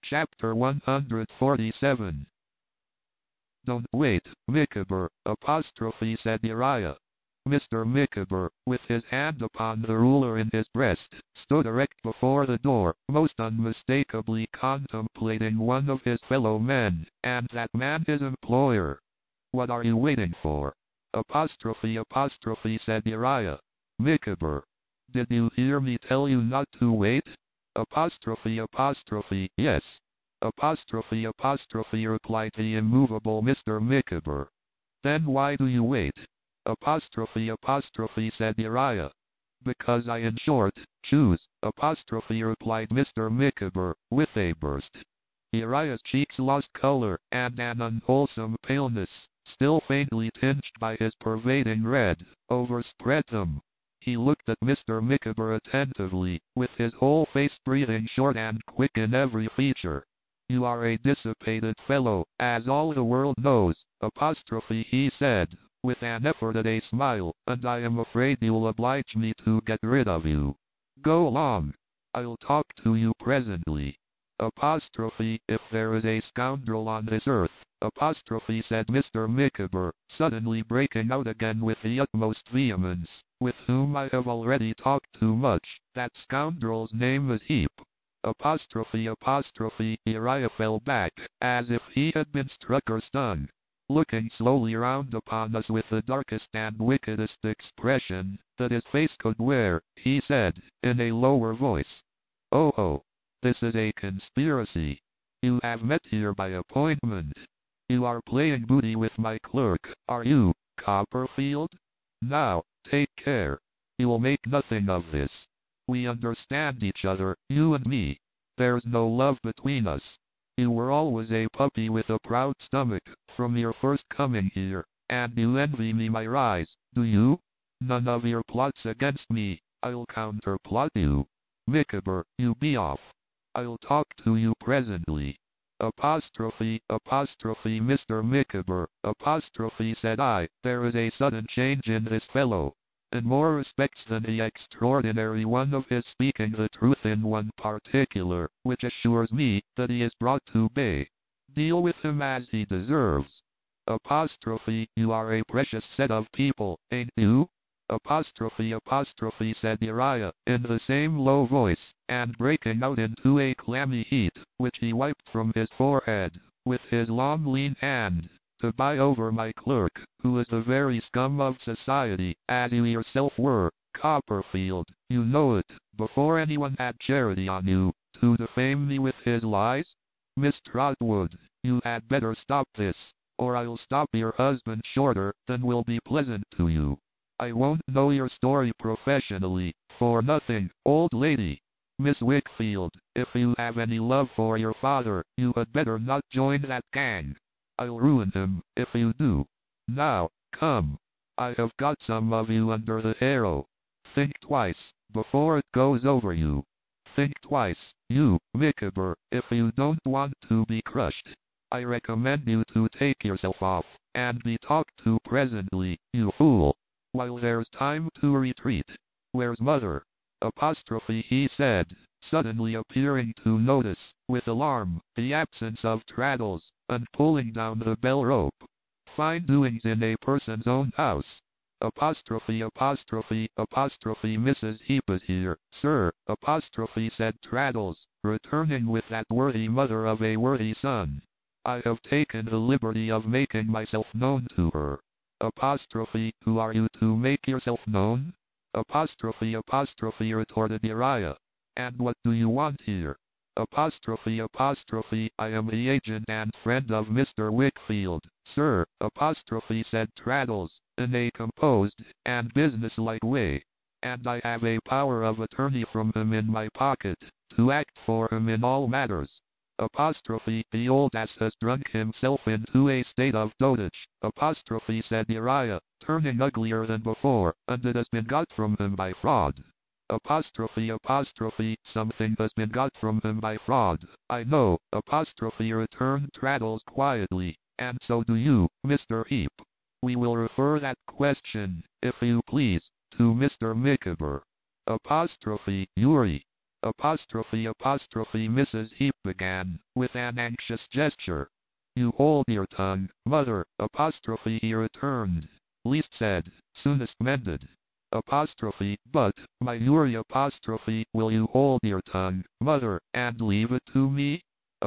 Chapter 147. Don't wait, Micawber, said Uriah. Mr. Micawber, with his hand upon the ruler in his breast, stood erect before the door, most unmistakably contemplating one of his fellow men, and that man his employer. What are you waiting for? Said Uriah. Micawber, did you hear me tell you not to wait? Yes. Replied the immovable Mr. Micawber. Then why do you wait? Said Uriah. Because I in short, choose, replied Mr. Micawber, with a burst. Uriah's cheeks lost color, and an unwholesome paleness, still faintly tinged by his pervading red, overspread them. He looked at Mr. Micawber attentively, with his whole face breathing short and quick in every feature. You are a dissipated fellow, as all the world knows, he said, with an effort at a smile, and I am afraid you'll oblige me to get rid of you. Go along. I'll talk to you presently. If there is a scoundrel on this earth, said Mr. Micawber, suddenly breaking out again with the utmost vehemence, with whom I have already talked too much, that scoundrel's name is Heep. Uriah fell back, as if he had been struck or stung. Looking slowly round upon us with the darkest and wickedest expression that his face could wear, he said, in a lower voice, "Oh, this is a conspiracy. You have met here by appointment. You are playing booty with my clerk, are you, Copperfield? Now, take care. You'll make nothing of this. We understand each other, you and me. There's no love between us. You were always a puppy with a proud stomach, from your first coming here, and you envy me my rise, do you? None of your plots against me. I'll counterplot you. Micawber, you be off. I'll talk to you presently. Mr. Micawber, said I, there is a sudden change in this fellow. In more respects than the extraordinary one of his speaking the truth in one particular, which assures me that he is brought to bay. Deal with him as he deserves. You are a precious set of people, ain't you? Said Uriah, in the same low voice, and breaking out into a clammy heat, which he wiped from his forehead, with his long lean hand, to buy over my clerk, who is the very scum of society, as you yourself were, Copperfield, you know it, before anyone had charity on you, to defame me with his lies? Miss Trotwood, you had better stop this, or I'll stop your husband shorter than will be pleasant to you. I won't know your story professionally, for nothing, old lady. Miss Wickfield, if you have any love for your father, you had better not join that gang. I'll ruin him, if you do. Now, come. I have got some of you under the arrow. Think twice, before it goes over you. Think twice, you, Micawber, if you don't want to be crushed. I recommend you to take yourself off, and be talked to presently, you fool. While there's time to retreat. Where's mother? He said, suddenly appearing to notice, with alarm, the absence of Traddles, and pulling down the bell rope. Fine doings in a person's own house. Mrs. Heep is here, sir, said Traddles, returning with that worthy mother of a worthy son. I have taken the liberty of making myself known to her. Who are you to make yourself known? Retorted Uriah. And what do you want here? I am the agent and friend of Mr. Wickfield, sir, said Traddles, in a composed and businesslike way. And I have a power of attorney from him in my pocket, to act for him in all matters. The old ass has drunk himself into a state of dotage, said Uriah, turning uglier than before, and it has been got from him by fraud. Something has been got from him by fraud, I know, returned Traddles quietly, and so do you, Mr. Heep. We will refer that question, if you please, to Mr. Micawber. Uri. Mrs. Heap began, with an anxious gesture. You hold your tongue, mother, he returned. Least said, soonest mended. But, my Yuri, will you hold your tongue, mother, and leave it to me?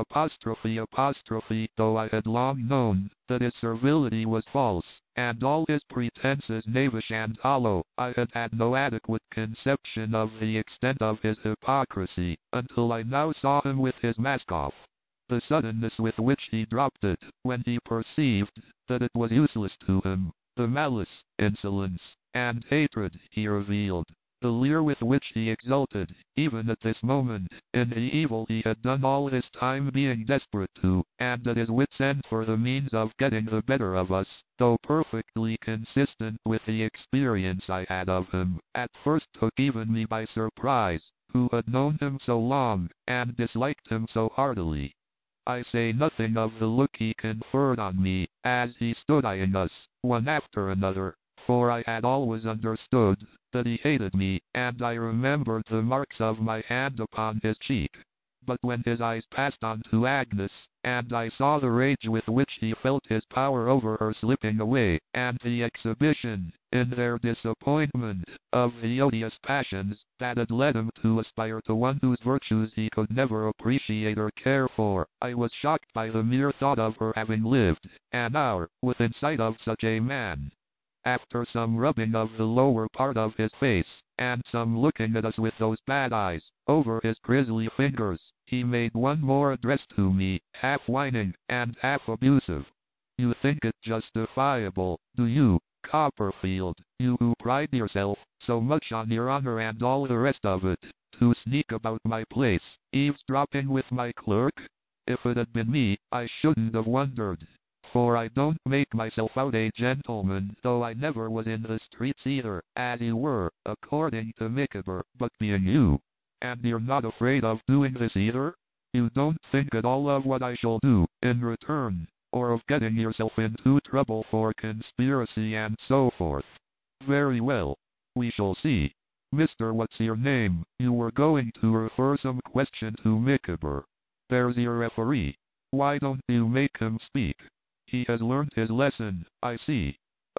Though I had long known that his servility was false, and all his pretenses knavish and hollow, I had had no adequate conception of the extent of his hypocrisy, until I now saw him with his mask off. The suddenness with which he dropped it, when he perceived that it was useless to him, the malice, insolence, and hatred he revealed, the leer with which he exulted, even at this moment, in the evil he had done all this time being desperate to, and at his wits' end for the means of getting the better of us, though perfectly consistent with the experience I had of him, at first took even me by surprise, who had known him so long, and disliked him so heartily. I say nothing of the look he conferred on me, as he stood eyeing us, one after another, for I had always understood that he hated me, and I remembered the marks of my hand upon his cheek. But when his eyes passed on to Agnes, and I saw the rage with which he felt his power over her slipping away, and the exhibition, in their disappointment, of the odious passions that had led him to aspire to one whose virtues he could never appreciate or care for, I was shocked by the mere thought of her having lived an hour within sight of such a man. After some rubbing of the lower part of his face, and some looking at us with those bad eyes, over his grisly fingers, he made one more address to me, half whining, and half abusive. You think it justifiable, do you, Copperfield, you who pride yourself so much on your honor and all the rest of it, to sneak about my place, eavesdropping with my clerk? If it had been me, I shouldn't have wondered. For I don't make myself out a gentleman, though I never was in the streets either, as you were, according to Micawber, but being you. And you're not afraid of doing this either? You don't think at all of what I shall do, in return, or of getting yourself into trouble for conspiracy and so forth. Very well. We shall see. Mr. What's-your-name, you were going to refer some question to Micawber. There's your referee. Why don't you make him speak? He has learned his lesson, I see.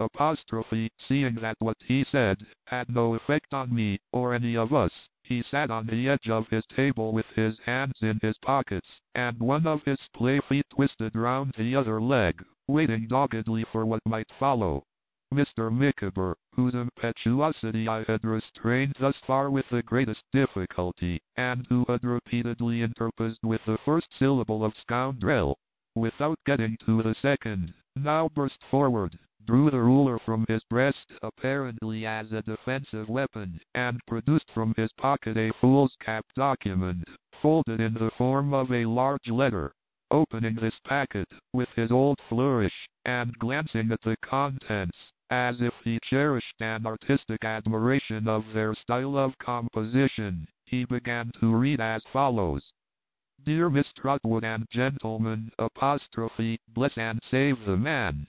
Seeing that what he said had no effect on me, or any of us, he sat on the edge of his table with his hands in his pockets, and one of his splay feet twisted round the other leg, waiting doggedly for what might follow. Mr. Micawber, whose impetuosity I had restrained thus far with the greatest difficulty, and who had repeatedly interposed with the first syllable of scoundrel, without getting to the second, now burst forward, drew the ruler from his breast apparently as a defensive weapon, and produced from his pocket a fool's cap document, folded in the form of a large letter. Opening this packet, with his old flourish, and glancing at the contents, as if he cherished an artistic admiration of their style of composition, he began to read as follows. Dear Miss Trotwood and gentlemen, bless and save the man.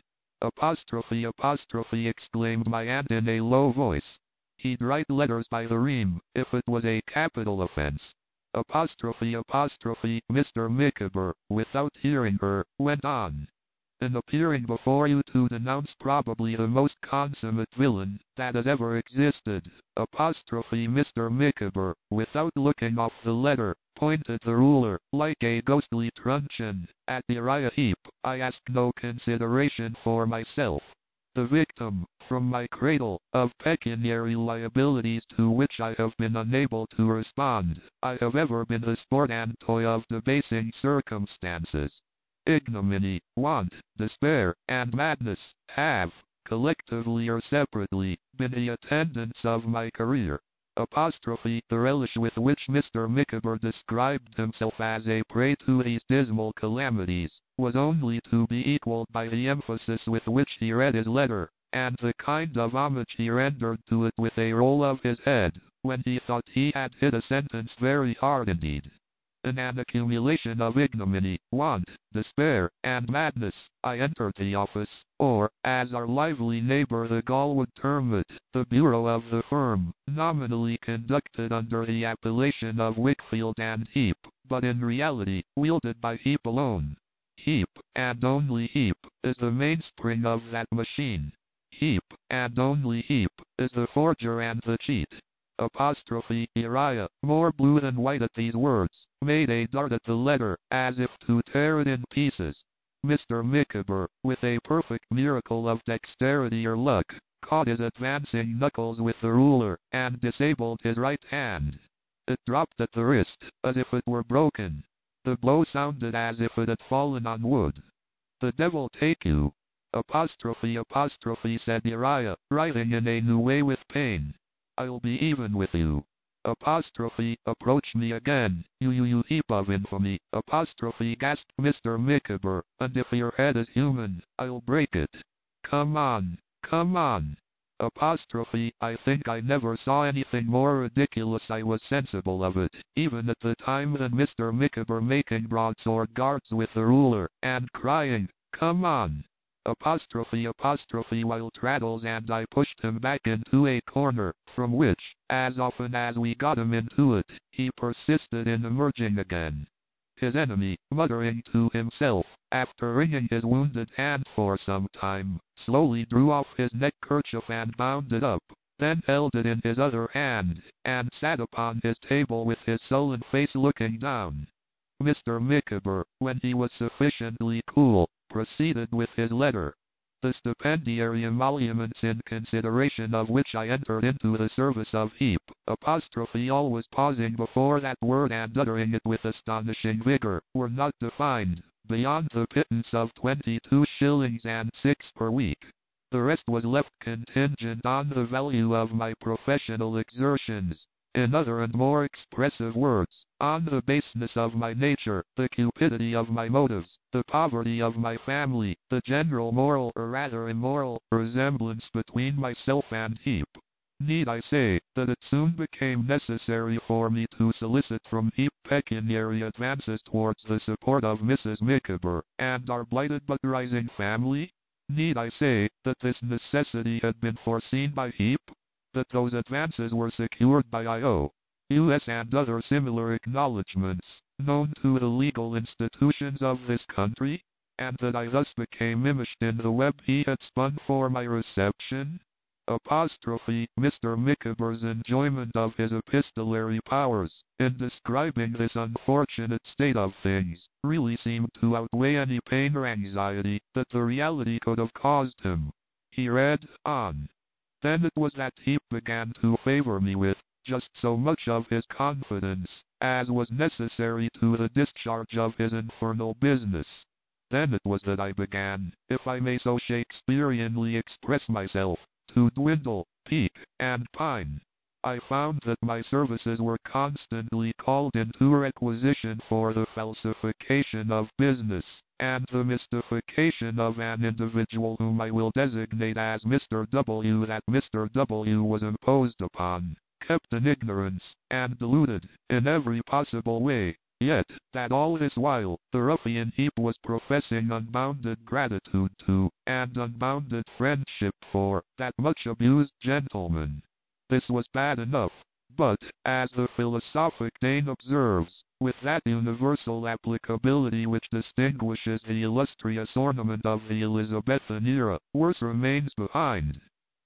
Exclaimed my aunt in a low voice. He'd write letters by the ream, if it was a capital offense. Mr. Micawber, without hearing her, went on. In appearing before you to denounce probably the most consummate villain that has ever existed, Mr. Micawber, without looking off the letter, pointed the ruler, like a ghostly truncheon, at Uriah Heep. I asked no consideration for myself. The victim, from my cradle, of pecuniary liabilities to which I have been unable to respond, I have ever been the sport and toy of debasing circumstances. Ignominy, want, despair, and madness have, collectively or separately, been the attendants of my career. The relish with which Mr. Micawber described himself as a prey to these dismal calamities, was only to be equalled by the emphasis with which he read his letter, and the kind of homage he rendered to it with a roll of his head, when he thought he had hit a sentence very hard indeed. In an accumulation of ignominy, want, despair, and madness, I entered the office, or, as our lively neighbor the Gaul would term it, the bureau of the firm, nominally conducted under the appellation of Wickfield and Heap, but in reality, wielded by Heap alone. Heap, and only Heap, is the mainspring of that machine. Heap, and only Heap, is the forger and the cheat. Uriah, more blue than white at these words, made a dart at the letter, as if to tear it in pieces. Mr. Micawber, with a perfect miracle of dexterity or luck, caught his advancing knuckles with the ruler, and disabled his right hand. It dropped at the wrist, as if it were broken. The blow sounded as if it had fallen on wood. "The devil take you!" Said Uriah, writhing in a new way with pain. "I'll be even with you." Approach me again, you heap of infamy, gasped Mr. Micawber, "and if your head is human, I'll break it. Come on, come on." I think I never saw anything more ridiculous. I was sensible of it, even at the time, than Mr. Micawber making broadsword guards with the ruler, and crying, "Come on!" While Traddles and I pushed him back into a corner, from which, as often as we got him into it, he persisted in emerging again. His enemy, muttering to himself, after wringing his wounded hand for some time, slowly drew off his neckkerchief and bound it up, then held it in his other hand, and sat upon his table with his sullen face looking down. Mr. Micawber, when he was sufficiently cool, proceeded with his letter. The stipendiary emoluments in consideration of which I entered into the service of Heap, always pausing before that word and uttering it with astonishing vigor, were not defined, beyond the pittance of 22 shillings and 6 per week. The rest was left contingent on the value of my professional exertions. In other and more expressive words, on the baseness of my nature, the cupidity of my motives, the poverty of my family, the general moral or rather immoral resemblance between myself and Heap. Need I say that it soon became necessary for me to solicit from Heap pecuniary advances towards the support of Mrs. Micawber and our blighted but rising family? Need I say that this necessity had been foreseen by Heap? That those advances were secured by I.O.U.S. and other similar acknowledgments, known to the legal institutions of this country, and that I thus became immisced in the web he had spun for my reception? Mr. Micawber's enjoyment of his epistolary powers, in describing this unfortunate state of things, really seemed to outweigh any pain or anxiety that the reality could have caused him. He read on. Then it was that Heap began to favor me with just so much of his confidence as was necessary to the discharge of his infernal business. Then it was that I began, if I may so Shakespeareanly express myself, to dwindle, peak, and pine. I found that my services were constantly called into requisition for the falsification of business, and the mystification of an individual whom I will designate as Mr. W. That Mr. W. was imposed upon, kept in ignorance, and deluded, in every possible way. Yet, that all this while, the ruffian Heap was professing unbounded gratitude to, and unbounded friendship for, that much abused gentleman. This was bad enough, but, as the philosophic Dane observes, with that universal applicability which distinguishes the illustrious ornament of the Elizabethan era, worse remains behind.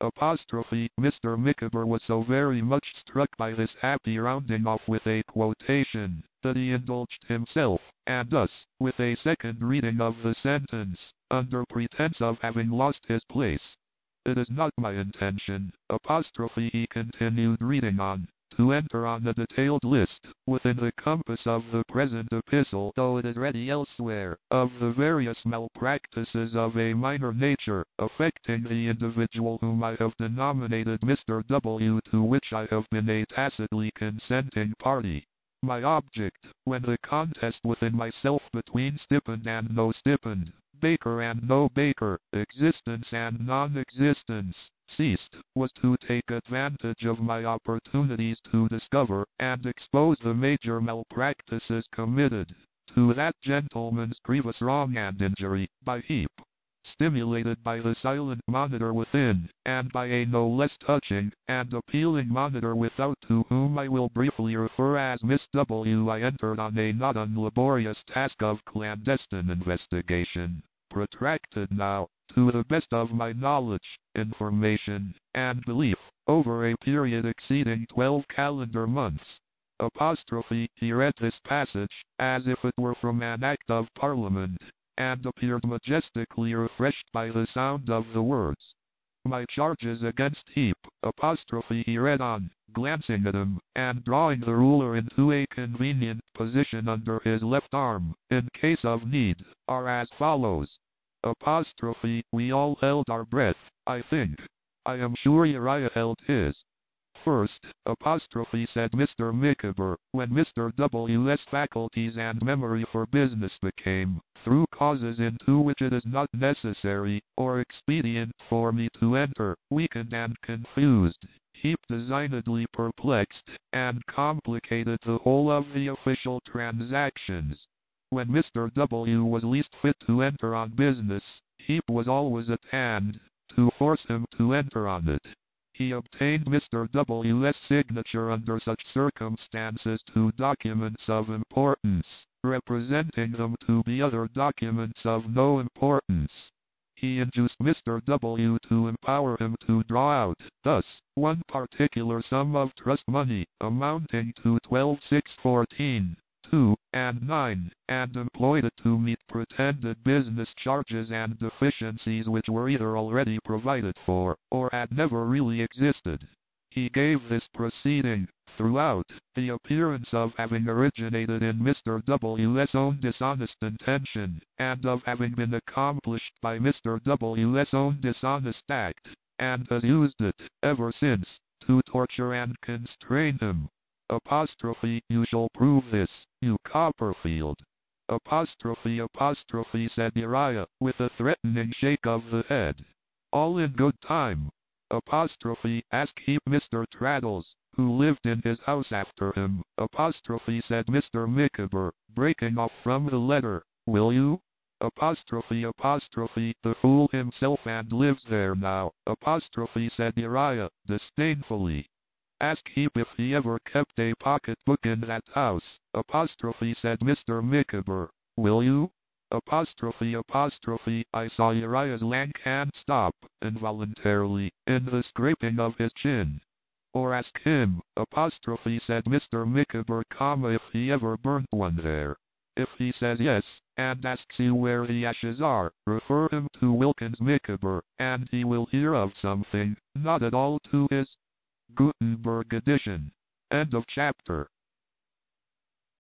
Mr. Micawber was so very much struck by this happy rounding off with a quotation, that he indulged himself, and us, with a second reading of the sentence, under pretense of having lost his place. It is not my intention, he continued reading on, to enter on a detailed list, within the compass of the present epistle, though it is ready elsewhere, of the various malpractices of a minor nature, affecting the individual whom I have denominated Mr. W., to which I have been a tacitly consenting party. My object, when the contest within myself between stipend and no stipend, baker and no baker, existence and non-existence, ceased, was to take advantage of my opportunities to discover and expose the major malpractices committed to that gentleman's grievous wrong and injury by Heap, stimulated by the silent monitor within, and by a no less touching and appealing monitor without, to whom I will briefly refer as Miss W. I entered on a not unlaborious task of clandestine investigation, protracted now, to the best of my knowledge, information, and belief, over a period exceeding 12 calendar months. He read this passage, as if it were from an Act of Parliament, and appeared majestically refreshed by the sound of the words. My charges against Heap, he read on, glancing at him, and drawing the ruler into a convenient position under his left arm, in case of need, are as follows. We all held our breath, I think. I am sure Uriah held his. First, said Mr. Micawber, when Mr. W.'s faculties and memory for business became, through causes into which it is not necessary or expedient for me to enter, weakened and confused, Heap designedly perplexed and complicated the whole of the official transactions. When Mr. W. was least fit to enter on business, Heap was always at hand to force him to enter on it. He obtained Mr. W.'s signature under such circumstances to documents of importance, representing them to be other documents of no importance. He induced Mr. W. to empower him to draw out, thus, one particular sum of trust money, amounting to 12,614, 2 and 9, and employed it to meet pretended business charges and deficiencies which were either already provided for, or had never really existed. He gave this proceeding, throughout, the appearance of having originated in Mr. W.'s own dishonest intention, and of having been accomplished by Mr. W.'s own dishonest act, and has used it, ever since, to torture and constrain him. You shall prove this, you Copperfield. Said Uriah, with a threatening shake of the head. All in good time. Ask Heap Mr. Traddles, who lived in his house after him. Said Mr. Micawber, breaking off from the letter, will you? The fool himself and lives there now. Said Uriah, disdainfully. Ask Heap if he ever kept a pocketbook in that house. Said Mr. Micawber, will you? I saw Uriah's lank hand stop, involuntarily, in the scraping of his chin. Or ask him, said Mr. Micawber, if he ever burnt one there. If he says yes, and asks you where the ashes are, refer him to Wilkins Micawber, and he will hear of something, not at all to his Gutenberg edition. End of chapter.